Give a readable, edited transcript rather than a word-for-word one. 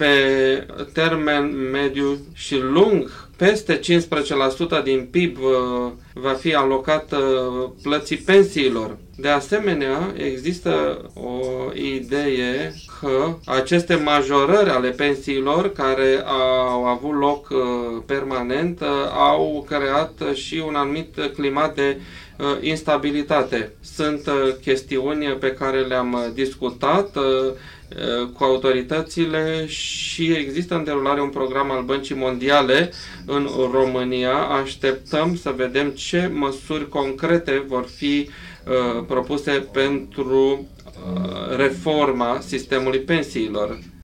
pe termen mediu și lung, peste 15% din PIB va fi alocat plății pensiilor. De asemenea, există o idee că aceste majorări ale pensiilor care au avut loc permanent au creat și un anumit climat de instabilitate. Sunt chestiuni pe care le-am discutat cu autoritățile și există în derulare un program al Băncii Mondiale în România. Așteptăm să vedem ce măsuri concrete vor fi propuse pentru reforma sistemului pensiilor.